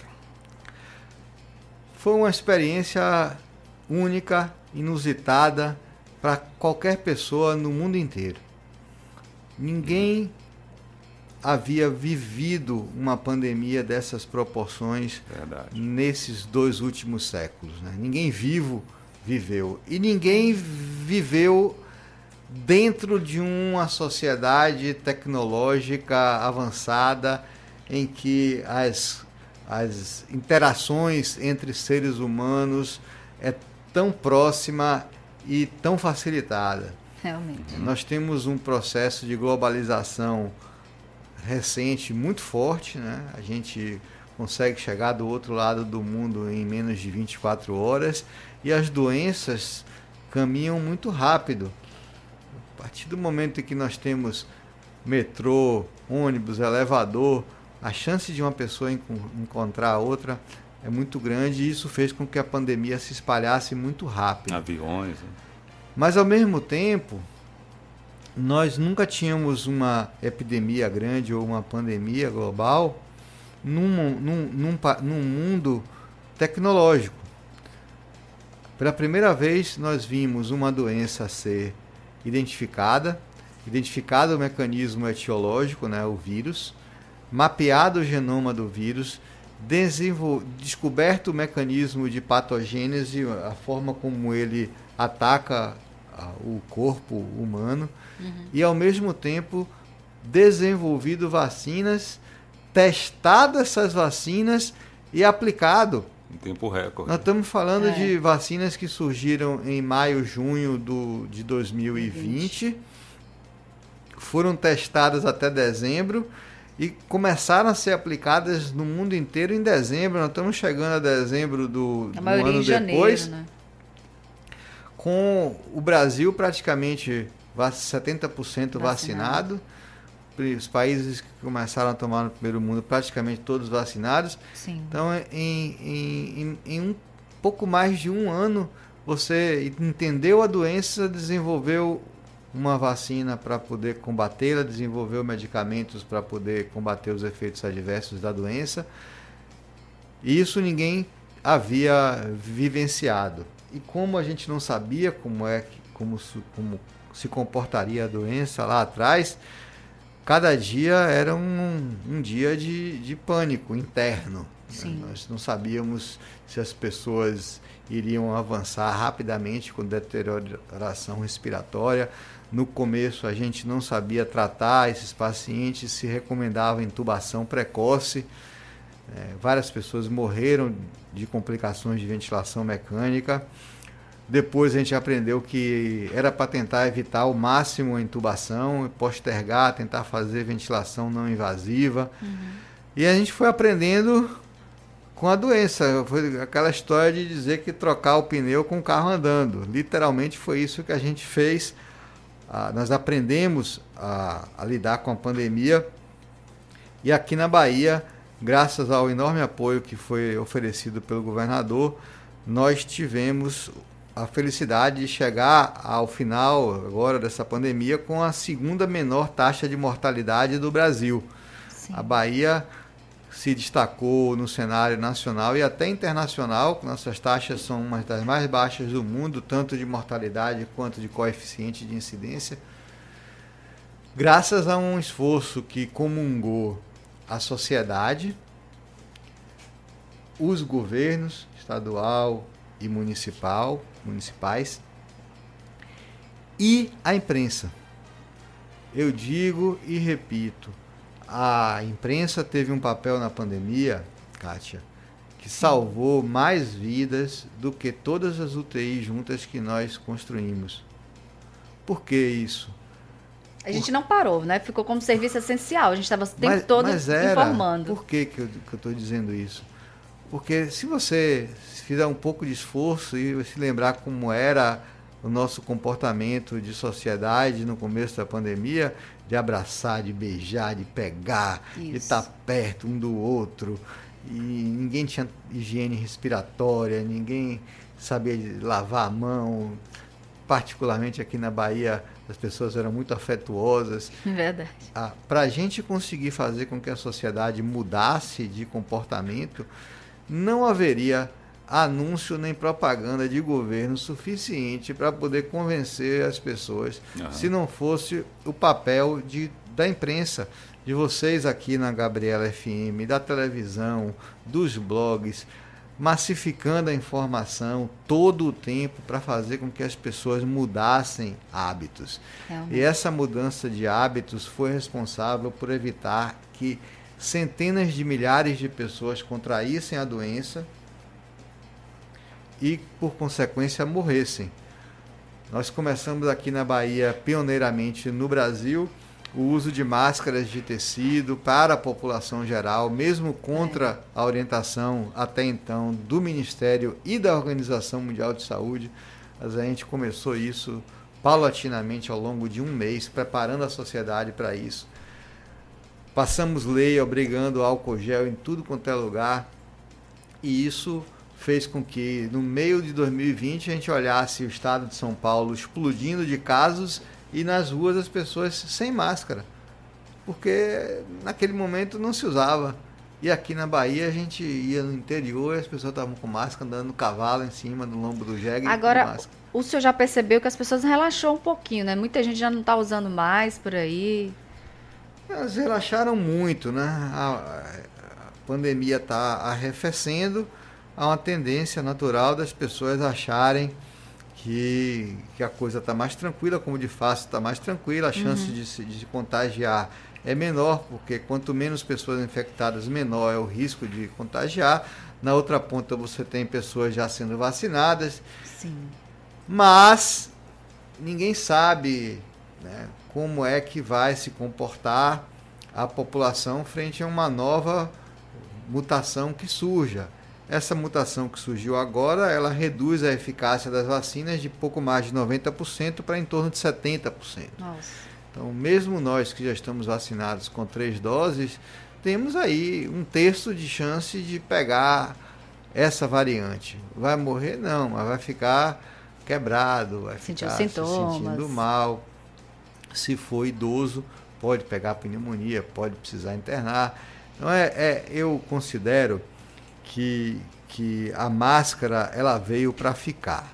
Foi uma experiência única, inusitada para qualquer pessoa no mundo inteiro. Ninguém havia vivido uma pandemia dessas proporções. Verdade. Nesses 2 últimos séculos, né? Ninguém vivo viveu. E ninguém viveu dentro de uma sociedade tecnológica avançada em que as interações entre seres humanos é tão próxima e tão facilitada. Realmente. Nós temos um processo de globalização recente muito forte, né? A gente consegue chegar do outro lado do mundo em menos de 24 horas e as doenças caminham muito rápido. A partir do momento em que nós temos metrô, ônibus, elevador, a chance de uma pessoa encontrar a outra é muito grande e isso fez com que a pandemia se espalhasse muito rápido. Aviões. Né? Mas, ao mesmo tempo, nós nunca tínhamos uma epidemia grande ou uma pandemia global num mundo tecnológico. Pela primeira vez, nós vimos uma doença ser identificado o mecanismo etiológico, né, o vírus, mapeado o genoma do vírus, descoberto o mecanismo de patogênese, a forma como ele ataca o corpo humano, e ao mesmo tempo desenvolvido vacinas, testado essas vacinas e aplicado. Em tempo recorde. Nós estamos falando de vacinas que surgiram em maio, junho de 2020, foram testadas até dezembro e começaram a ser aplicadas no mundo inteiro em dezembro. Nós estamos chegando a dezembro do ano depois, janeiro, né? Com o Brasil praticamente 70% vacinado. Os países que começaram a tomar no primeiro mundo, praticamente todos vacinados. Sim. Então, em um pouco mais de um ano, você entendeu a doença, desenvolveu uma vacina para poder combatê-la, desenvolveu medicamentos para poder combater os efeitos adversos da doença. E isso ninguém havia vivenciado. E como a gente não sabia como se comportaria a doença lá atrás, cada dia era um dia de pânico interno. Né? Nós não sabíamos se as pessoas iriam avançar rapidamente com deterioração respiratória. No começo a gente não sabia tratar esses pacientes, se recomendava intubação precoce. Várias pessoas morreram de complicações de ventilação mecânica. Depois a gente aprendeu que era para tentar evitar ao máximo a intubação, postergar, tentar fazer ventilação não invasiva. E a gente foi aprendendo com a doença. Foi aquela história de dizer que trocar o pneu com o carro andando. Literalmente foi isso que a gente fez. Nós aprendemos a lidar com a pandemia. E aqui na Bahia, graças ao enorme apoio que foi oferecido pelo governador, nós tivemos a felicidade de chegar ao final agora dessa pandemia com a segunda menor taxa de mortalidade do Brasil. Sim. A Bahia se destacou no cenário nacional e até internacional. Nossas taxas são uma das mais baixas do mundo, tanto de mortalidade quanto de coeficiente de incidência, graças a um esforço que comungou a sociedade, os governos estadual e municipais e a imprensa. Eu digo e repito, a imprensa teve um papel na pandemia, Kátia, que salvou mais vidas do que todas as UTIs juntas que nós construímos. Por que isso? A gente não parou, né? Ficou como serviço essencial. A gente estava o tempo todo informando. Por que eu estou dizendo isso? Porque se você fizer um pouco de esforço e se lembrar como era o nosso comportamento de sociedade no começo da pandemia, de abraçar, de beijar, de pegar, isso, de estar perto um do outro, e ninguém tinha higiene respiratória, ninguém sabia lavar a mão, particularmente aqui na Bahia as pessoas eram muito afetuosas. Verdade. Para a gente conseguir fazer com que a sociedade mudasse de comportamento, não haveria anúncio nem propaganda de governo suficiente para poder convencer as pessoas, se não fosse o papel da imprensa, de vocês aqui na Gabriela FM, da televisão, dos blogs, massificando a informação todo o tempo para fazer com que as pessoas mudassem hábitos. Realmente. E essa mudança de hábitos foi responsável por evitar que centenas de milhares de pessoas contraíssem a doença e, por consequência, morressem. Nós começamos aqui na Bahia, pioneiramente no Brasil, o uso de máscaras de tecido para a população geral, mesmo contra a orientação até então do Ministério e da Organização Mundial de Saúde. Mas a gente começou isso paulatinamente ao longo de um mês, preparando a sociedade para isso. Passamos lei obrigando álcool gel em tudo quanto é lugar, e isso fez com que, no meio de 2020, a gente olhasse o estado de São Paulo explodindo de casos e nas ruas as pessoas sem máscara, porque naquele momento não se usava. E aqui na Bahia a gente ia no interior e as pessoas estavam com máscara, andando no cavalo em cima do lombo do jegue. Agora, o senhor já percebeu que as pessoas relaxou um pouquinho, né? Muita gente já não está usando mais por aí. Elas relaxaram muito, né? A pandemia está arrefecendo, há uma tendência natural das pessoas acharem que a coisa está mais tranquila, como de fato está mais tranquila, a chance de se contagiar é menor, porque quanto menos pessoas infectadas, menor é o risco de contagiar. Na outra ponta você tem pessoas já sendo vacinadas. Sim. Mas ninguém sabe, né, como é que vai se comportar a população frente a uma nova mutação que surja. Essa mutação que surgiu agora, ela reduz a eficácia das vacinas de pouco mais de 90% para em torno de 70%. Nossa. Então, mesmo nós que já estamos vacinados com 3 doses, temos aí 1/3 de chance de pegar essa variante. Vai morrer? Não, mas vai ficar quebrado, vai ficar se sentindo mal. Se for idoso, pode pegar pneumonia, pode precisar internar. Então, eu considero que a máscara ela veio para ficar.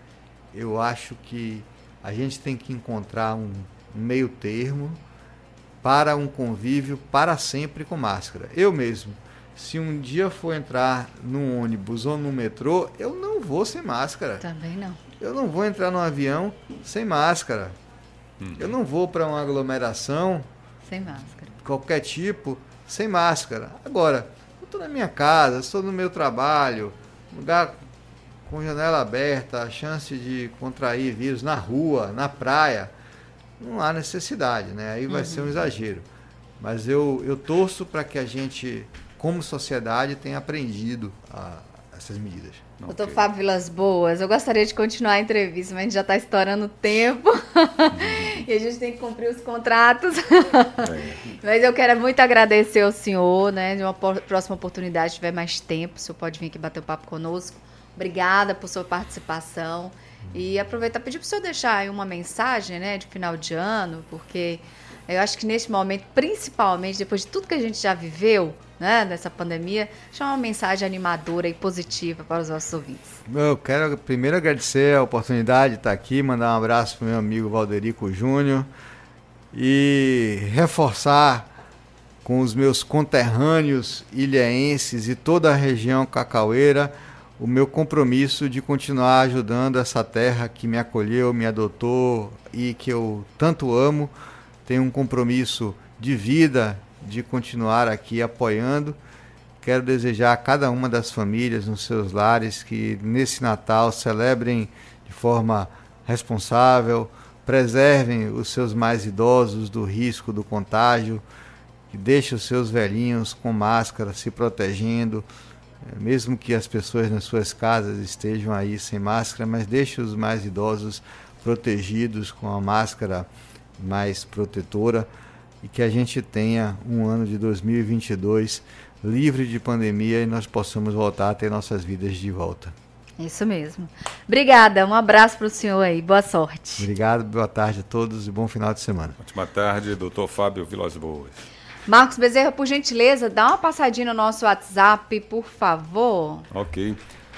Eu acho que a gente tem que encontrar um meio termo para um convívio para sempre com máscara. Eu mesmo, se um dia for entrar num ônibus ou no metrô, eu não vou sem máscara. Também não. Eu não vou entrar num avião sem máscara. Eu não vou para uma aglomeração sem máscara. Qualquer tipo, sem máscara. Agora, estou na minha casa, estou no meu trabalho, lugar com janela aberta, a chance de contrair vírus na rua, na praia, não há necessidade, né? Aí vai ser um exagero. Mas eu torço para que a gente, como sociedade, tenha aprendido essas medidas. Doutor Fábio Vilas Boas, eu gostaria de continuar a entrevista, mas a gente já está estourando o tempo e a gente tem que cumprir os contratos. Mas eu quero muito agradecer ao senhor, né? De uma próxima oportunidade, se tiver mais tempo, o senhor pode vir aqui bater um papo conosco. Obrigada por sua participação. E aproveitar, pedir para o senhor deixar aí uma mensagem, né, de final de ano, porque eu acho que neste momento, principalmente depois de tudo que a gente já viveu, né, dessa pandemia, deixar uma mensagem animadora e positiva para os nossos ouvintes. Eu quero primeiro agradecer a oportunidade de estar aqui, mandar um abraço para o meu amigo Valderico Júnior e reforçar com os meus conterrâneos ilhaenses e toda a região cacaueira o meu compromisso de continuar ajudando essa terra que me acolheu, me adotou e que eu tanto amo. Tenho um compromisso de vida de continuar aqui apoiando. Quero desejar a cada uma das famílias nos seus lares que nesse Natal celebrem de forma responsável, preservem os seus mais idosos do risco do contágio, que deixem os seus velhinhos com máscara, se protegendo, mesmo que as pessoas nas suas casas estejam aí sem máscara, mas deixe os mais idosos protegidos com a máscara mais protetora e que a gente tenha um ano de 2022 livre de pandemia e nós possamos voltar a ter nossas vidas de volta. Isso mesmo. Obrigada, um abraço para o senhor aí, boa sorte. Obrigado, boa tarde a todos e bom final de semana. Ótima tarde, doutor Fábio Vilas Boas. Marcos Bezerra, por gentileza, dá uma passadinha no nosso WhatsApp, por favor. Ok.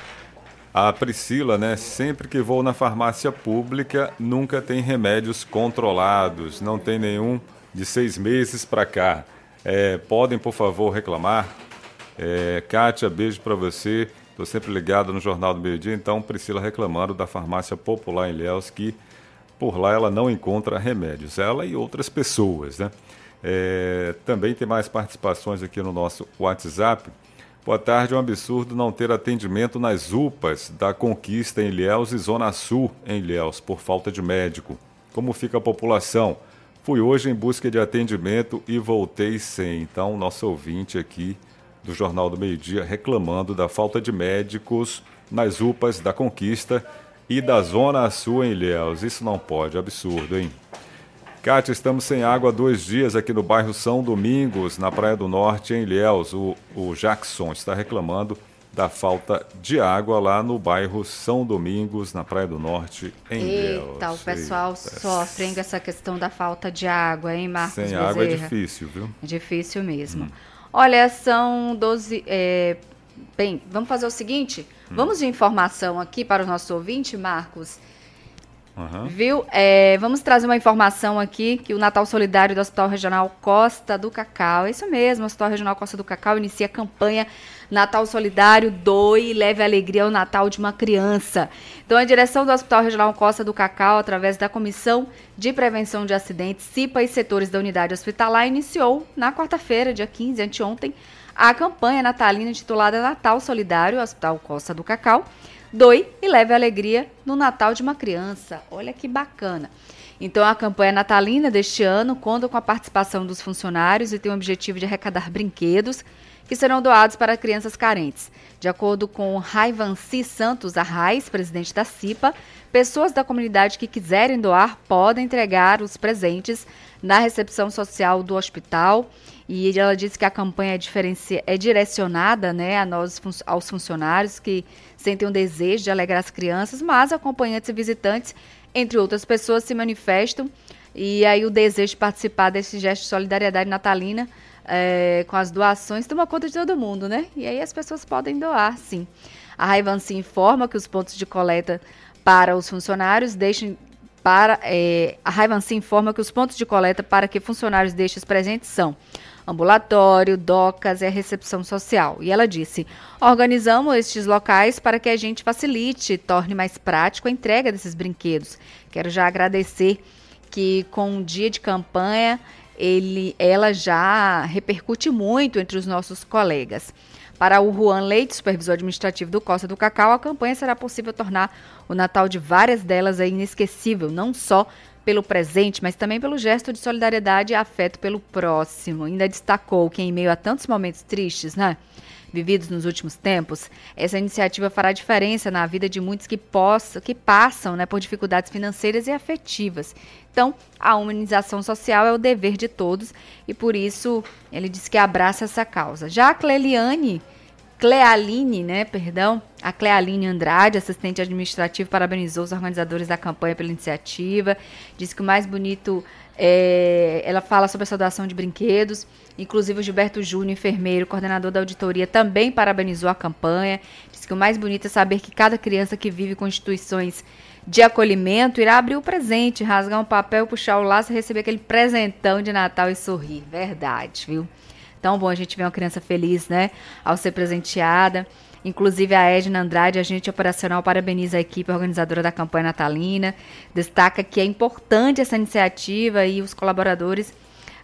A Priscila, né? Sempre que vou na farmácia pública, nunca tem remédios controlados, não tem nenhum de 6 meses para cá. Podem, por favor, reclamar? Kátia, beijo para você. Estou sempre ligado no Jornal do Meio-Dia, então Priscila reclamando da farmácia popular em Ilhéus, que por lá ela não encontra remédios. Ela e outras pessoas, né? Também tem mais participações aqui no nosso WhatsApp. Boa tarde, é um absurdo não ter atendimento nas UPAs da Conquista em Ilhéus e Zona Sul em Ilhéus, por falta de médico. Como fica a população? Fui hoje em busca de atendimento e voltei sem. Então, nosso ouvinte aqui do Jornal do Meio-Dia reclamando da falta de médicos nas UPAs da Conquista e da Zona Sul em Ilhéus. Isso não pode, absurdo, hein? Kátia, estamos sem água há 2 dias aqui no bairro São Domingos, na Praia do Norte, em Ilhéus. O Jackson está reclamando da falta de água lá no bairro São Domingos, na Praia do Norte, em Ilhéus. Eita, o pessoal sofre com essa questão da falta de água, hein, Marcos Sem Bezerra? água é difícil, viu? É difícil mesmo. Olha, são 12... Bem, vamos fazer o seguinte, vamos de informação aqui para o nosso ouvinte, Marcos. Viu? Vamos trazer uma informação aqui que o Natal Solidário do Hospital Regional Costa do Cacau, é isso mesmo, o Hospital Regional Costa do Cacau inicia a campanha Natal Solidário, doe e leve alegria ao Natal de uma criança. Então, a direção do Hospital Regional Costa do Cacau, através da Comissão de Prevenção de Acidentes, CIPA e setores da unidade hospitalar, iniciou na quarta-feira, dia 15, anteontem, a campanha natalina intitulada Natal Solidário, Hospital Costa do Cacau, doe e leve alegria no Natal de uma criança. Olha que bacana. Então, a campanha natalina deste ano conta com a participação dos funcionários e tem o objetivo de arrecadar brinquedos que serão doados para crianças carentes. De acordo com Raivanci Santos Arraes, presidente da CIPA, pessoas da comunidade que quiserem doar podem entregar os presentes na recepção social do hospital. E ela disse que a campanha é direcionada, né, aos funcionários que sentem um desejo de alegrar as crianças, mas acompanhantes e visitantes, entre outras pessoas, se manifestam. E aí o desejo de participar desse gesto de solidariedade natalina com as doações toma conta de todo mundo, né? E aí as pessoas podem doar, sim. A Raivanci informa que os pontos de coleta para os funcionários a Raivanci informa que os pontos de coleta para que funcionários deixem os presentes são ambulatório, docas e a recepção social. E ela disse, organizamos estes locais para que a gente facilite e torne mais prático a entrega desses brinquedos. Quero já agradecer que com o dia de campanha, ela já repercute muito entre os nossos colegas. Para o Juan Leite, supervisor administrativo do Costa do Cacau, a campanha será possível tornar o Natal de várias delas inesquecível, não só pelo presente, mas também pelo gesto de solidariedade e afeto pelo próximo. Ainda destacou que em meio a tantos momentos tristes, né, vividos nos últimos tempos, essa iniciativa fará diferença na vida de muitos que passam, né, por dificuldades financeiras e afetivas. Então, a humanização social é o dever de todos e por isso ele diz que abraça essa causa. Já a Cleliane Clealine, né, perdão, a Clealine Andrade, assistente administrativo, parabenizou os organizadores da campanha pela iniciativa, disse que o mais bonito, ela fala sobre essa doação de brinquedos, inclusive o Gilberto Júnior, enfermeiro, coordenador da auditoria, também parabenizou a campanha, disse que o mais bonito é saber que cada criança que vive com instituições de acolhimento irá abrir o presente, rasgar um papel, puxar o laço e receber aquele presentão de Natal e sorrir, verdade, viu? Tão bom a gente ver uma criança feliz, né, ao ser presenteada. Inclusive a Edna Andrade, agente operacional, parabeniza a equipe organizadora da campanha natalina. Destaca que é importante essa iniciativa e os colaboradores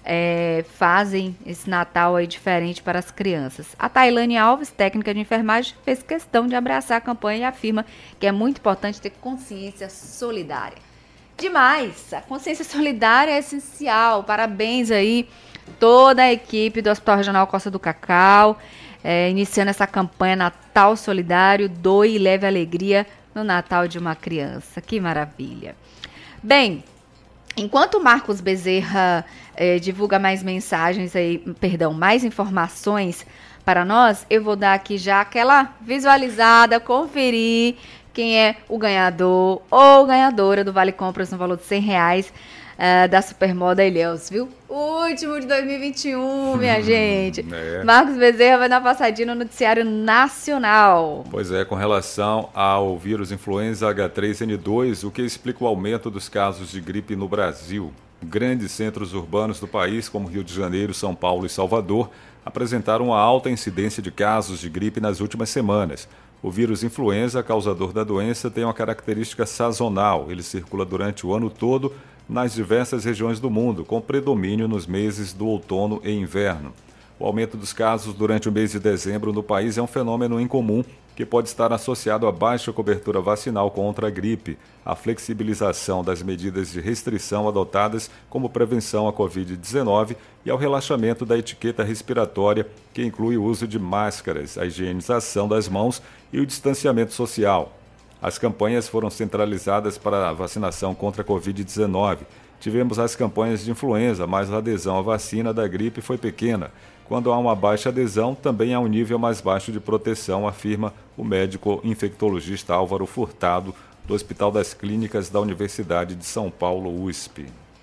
fazem esse Natal aí diferente para as crianças. A Tailane Alves, técnica de enfermagem, fez questão de abraçar a campanha e afirma que é muito importante ter consciência solidária. Demais! A consciência solidária é essencial. Parabéns aí toda a equipe do Hospital Regional Costa do Cacau, iniciando essa campanha Natal Solidário, doe e leve alegria no Natal de uma criança. Que maravilha. Bem, enquanto o Marcos Bezerra divulga mais mensagens aí, mais informações para nós, eu vou dar aqui já aquela visualizada, conferir quem é o ganhador ou ganhadora do Vale Compras no valor de R$100 da Supermoda Ilhéus, viu? O último de 2021, minha gente. Marcos Bezerra vai dar uma passadinha no noticiário nacional. Pois é, com relação ao vírus influenza H3N2, o que explica o aumento dos casos de gripe no Brasil. Grandes centros urbanos do país, como Rio de Janeiro, São Paulo e Salvador, apresentaram uma alta incidência de casos de gripe nas últimas semanas. O vírus influenza, causador da doença, tem uma característica sazonal. Ele circula durante o ano todo nas diversas regiões do mundo, com predomínio nos meses do outono e inverno. O aumento dos casos durante o mês de dezembro no país é um fenômeno incomum que pode estar associado à baixa cobertura vacinal contra a gripe, à flexibilização das medidas de restrição adotadas como prevenção à Covid-19 e ao relaxamento da etiqueta respiratória, que inclui o uso de máscaras, a higienização das mãos e o distanciamento social. As campanhas foram centralizadas para a vacinação contra a Covid-19. Tivemos as campanhas de influenza, mas a adesão à vacina da gripe foi pequena. Quando há uma baixa adesão, também há um nível mais baixo de proteção, afirma o médico infectologista Álvaro Furtado, do Hospital das Clínicas da Universidade de São Paulo, USP.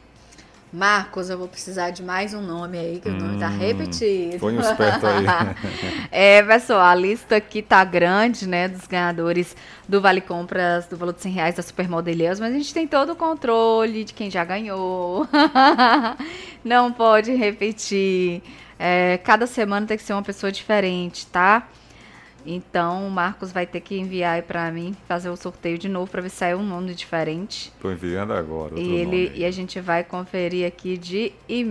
Marcos, eu vou precisar de mais um nome aí, que o nome tá repetido. Põe um esperto aí. Pessoal, a lista aqui tá grande, né, dos ganhadores do Vale Compras do valor de R$100 da Supermoda Ilhéus, mas a gente tem todo o controle de quem já ganhou. Não pode repetir. Cada semana tem que ser uma pessoa diferente, tá? Então, o Marcos vai ter que enviar aí pra mim, fazer o sorteio de novo, pra ver se sai um nome diferente. Tô enviando agora. E a gente vai conferir aqui de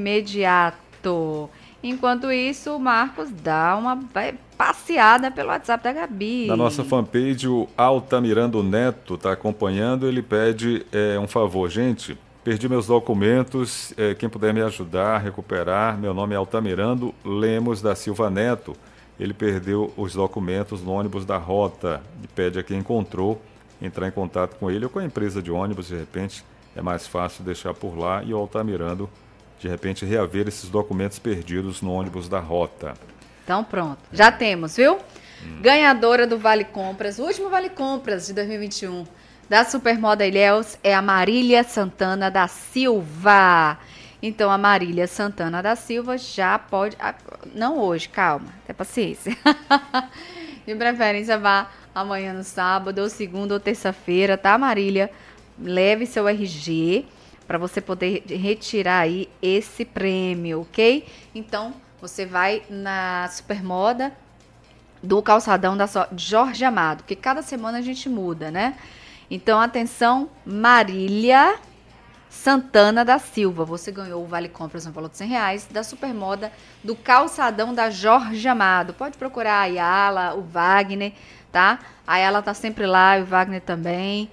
imediato. Enquanto isso, o Marcos dá uma passeada pelo WhatsApp da Gabi. Na nossa fanpage, o Altamirando Neto tá acompanhando, ele pede um favor. Gente, perdi meus documentos, quem puder me ajudar a recuperar, meu nome é Altamirando Lemos da Silva Neto. Ele perdeu os documentos no ônibus da Rota e pede a quem encontrou entrar em contato com ele ou com a empresa de ônibus. De repente é mais fácil deixar por lá e o Altamirando, de repente, reaver esses documentos perdidos no ônibus da Rota. Então pronto, já temos, viu? Ganhadora do Vale Compras, o último Vale Compras de 2021 da Supermoda Ilhéus é a Marília Santana da Silva. Então, a Marília Santana da Silva já pode... Não hoje, calma, tenha paciência. De preferência, vá amanhã no sábado, ou segunda, ou terça-feira, tá, Marília? Leve seu RG para você poder retirar aí esse prêmio, ok? Então, você vai na Supermoda do Calçadão da Jorge Amado, porque cada semana a gente muda, né? Então, atenção, Marília Santana da Silva, você ganhou o Vale Compras no valor de R$100 da Supermoda do Calçadão da Jorge Amado. Pode procurar a Ayala, o Wagner, tá? A Ayala tá sempre lá, o Wagner também.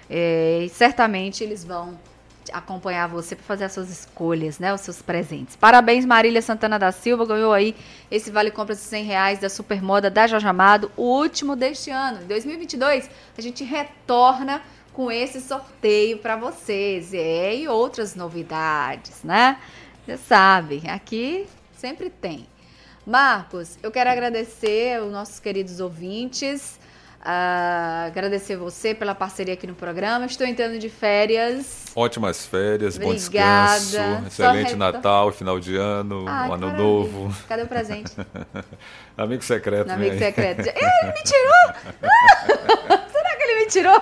E certamente eles vão acompanhar você para fazer as suas escolhas, né? Os seus presentes. Parabéns, Marília Santana da Silva, ganhou aí esse Vale Compras de R$100 da Supermoda da Jorge Amado, o último deste ano. Em 2022, a gente retorna com esse sorteio para vocês e outras novidades, né? Você sabe, aqui sempre tem. Marcos, eu quero agradecer aos nossos queridos ouvintes, agradecer você pela parceria aqui no programa. Estou entrando de férias. Ótimas férias, Obrigada. Bom descanso, excelente Natal, final de ano, ano novo. Cadê o presente? Amigo secreto. Amigo secreto. Ele me tirou! Será que ele me tirou?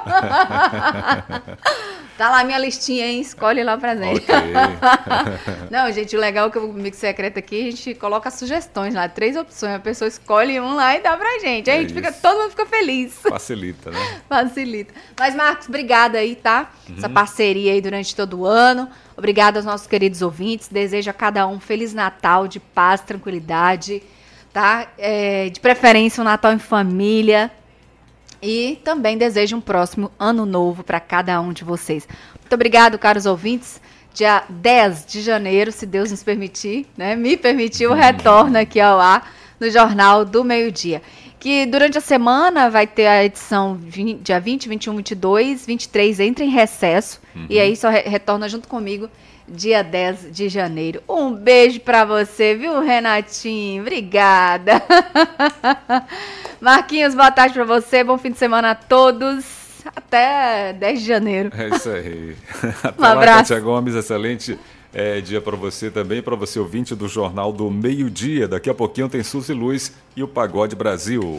Tá lá a minha listinha, hein? Escolhe lá o presente. Ok. Não, gente, o legal é que o amigo secreto aqui, a gente coloca sugestões lá, 3 opções, a pessoa escolhe um lá e dá pra gente. Aí a gente fica, todo mundo fica feliz. Facilita, né? Facilita. Mas, Marcos, obrigada aí, tá? Essa parceria aí durante todo o ano. Obrigada aos nossos queridos ouvintes. Desejo a cada um um Feliz Natal, de paz, tranquilidade, tá? De preferência um Natal em família. E também desejo um próximo ano novo para cada um de vocês. Muito obrigado, caros ouvintes. Dia 10 de janeiro, se Deus nos permitir, né? Me permitiu, retorno aqui ao ar no Jornal do Meio-Dia. Que durante a semana vai ter a edição dia 20, 21, 22, 23, entra em recesso. E aí só retorna junto comigo dia 10 de janeiro. Um beijo para você, viu, Renatinho? Obrigada. Marquinhos, boa tarde para você. Bom fim de semana a todos. Até 10 de janeiro. É isso aí. Até Um abraço. lá, Kátia Gomes. Excelente dia para você também, para você ouvinte do Jornal do Meio-Dia. Daqui a pouquinho tem Suzy Luz e o Pagode Brasil.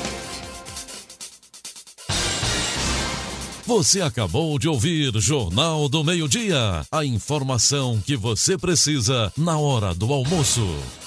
Você acabou de ouvir Jornal do Meio-Dia. A informação que você precisa na hora do almoço.